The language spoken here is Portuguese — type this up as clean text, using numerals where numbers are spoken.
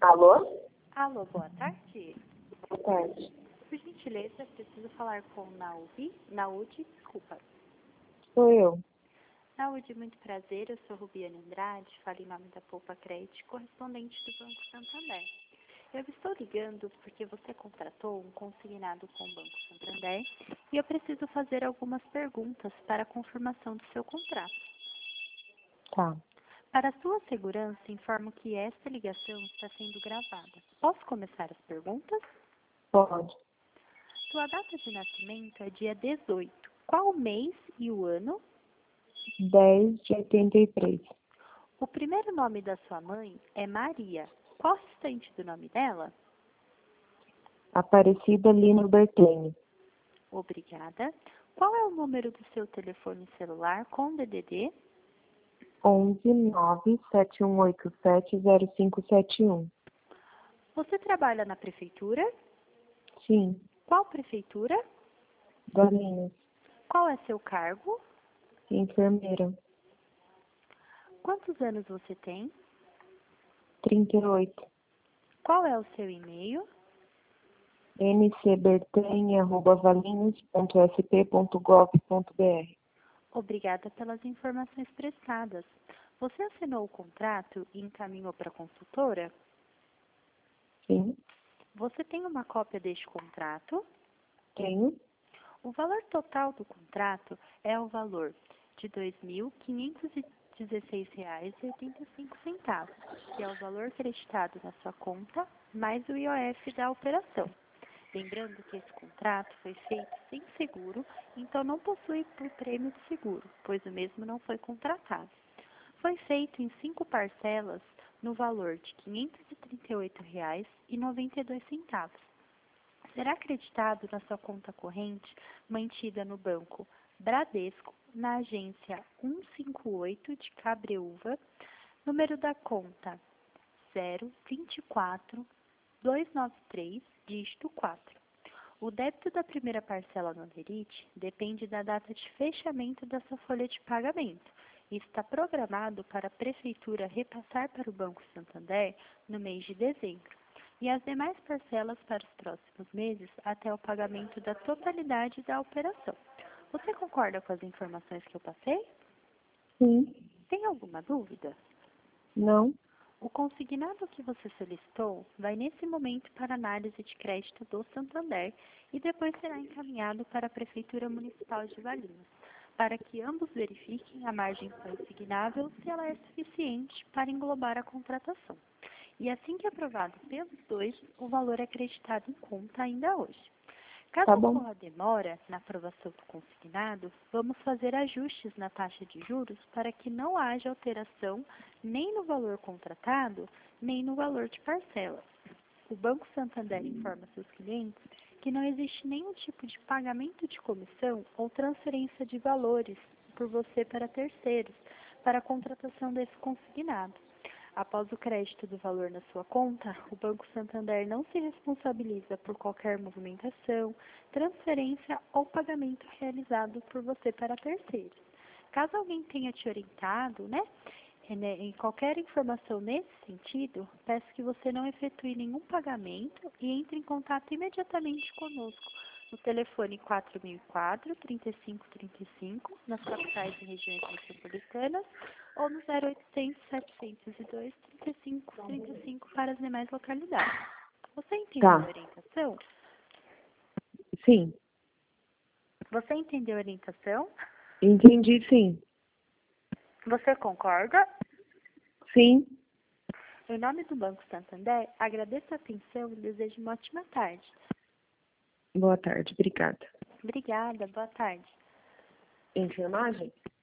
Alô? Alô, boa tarde. Boa tarde. Por gentileza, preciso falar com Naude, desculpa. Sou eu. Naude, muito prazer, eu sou Rubiane Andrade, falo em nome da Poupa Crédito, correspondente do Banco Santander. Eu estou ligando porque você contratou um consignado com o Banco Santander e eu preciso fazer algumas perguntas para a confirmação do seu contrato. Tá. Para sua segurança, informo que esta ligação está sendo gravada. Posso começar as perguntas? Pode. Sua data de nascimento é dia 18. Qual o mês e o ano? 10 de 83. O primeiro nome da sua mãe é Maria. Qual o restante do nome dela? Aparecida Lino Bertene. Obrigada. Qual é o número do seu telefone celular com DDD? 11 971870571. Você trabalha na prefeitura? Sim. Qual prefeitura? Galinhas. Qual é seu cargo? Enfermeira. Quantos anos você tem? 38. Qual é o seu e-mail? ncbertene@valinhos.sp.gov.br. Obrigada pelas informações prestadas. Você assinou o contrato e encaminhou para a consultora? Sim. Você tem uma cópia deste contrato? Tenho. O valor total do contrato é o valor de R$ 2.516,85, que é o valor creditado na sua conta, mais o IOF da operação. Lembrando que esse contrato foi feito sem seguro, então não possui prêmio de seguro, pois o mesmo não foi contratado. Foi feito em 5 parcelas no valor de R$ 538,92. Será acreditado na sua conta corrente, mantida no banco Bradesco, na agência 158 de Cabreúva, número da conta 024293, dígito 4. O débito da primeira parcela no Aderite depende da data de fechamento da sua folha de pagamento e está programado para a Prefeitura repassar para o Banco Santander no mês de dezembro, e as demais parcelas para os próximos meses até o pagamento da totalidade da operação. Você concorda com as informações que eu passei? Sim. Tem alguma dúvida? Não. O consignado que você solicitou vai nesse momento para análise de crédito do Santander e depois será encaminhado para a Prefeitura Municipal de Valinhos, para que ambos verifiquem a margem consignável se ela é suficiente para englobar a contratação. E assim que aprovado pelos dois, o valor é acreditado em conta ainda hoje. Caso Tá bom. ocorra demora na aprovação do consignado, vamos fazer ajustes na taxa de juros para que não haja alteração nem no valor contratado, nem no valor de parcelas. O Banco Santander informa seus clientes que não existe nenhum tipo de pagamento de comissão ou transferência de valores por você para terceiros para a contratação desse consignado. Após o crédito do valor na sua conta, o Banco Santander não se responsabiliza por qualquer movimentação, transferência ou pagamento realizado por você para terceiros. Caso alguém tenha te orientado, em qualquer informação nesse sentido, peço que você não efetue nenhum pagamento e entre em contato imediatamente conosco no telefone 4004-3535, nas capitais e regiões metropolitanas, ou no 0800-702-3535 para as demais localidades. Você entendeu a Tá. orientação? Sim. Você entendeu a orientação? Entendi, sim. Você concorda? Sim. Em nome do Banco Santander, agradeço a atenção e desejo uma ótima tarde. Boa tarde. Obrigada. Obrigada, boa tarde. Enfermagem?